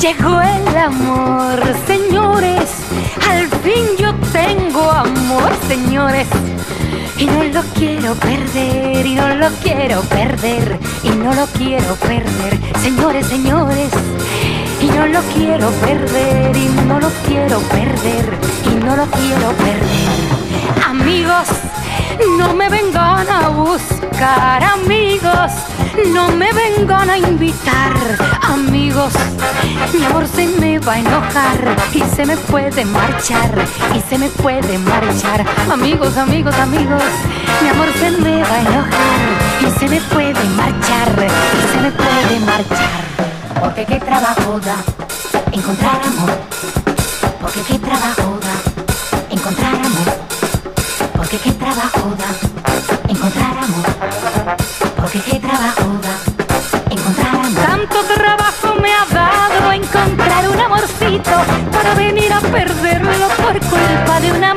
Llegó el amor, señores, al fin yo tengo amor, señores. Y no lo quiero perder, y no lo quiero perder, y no lo quiero perder, señores, señores. Y no lo quiero perder, y no lo quiero perder, y no lo quiero perder. Amigos, no me vengan a buscar, amigos, no me vengan a invitar, amigos. Mi amor se me va a enojar y se me puede marchar, y se me puede marchar. Amigos, amigos, amigos, mi amor se me va a enojar y se me puede marchar, y se me puede marchar. Porque qué trabajo da encontrar amor, porque qué trabajo da encontrar amor, porque qué trabajo da encontrar amor, porque qué trabajo da encontrar amor. Tanto trabajo me ha dado encontrar un amorcito para venir a perderlo por culpa de una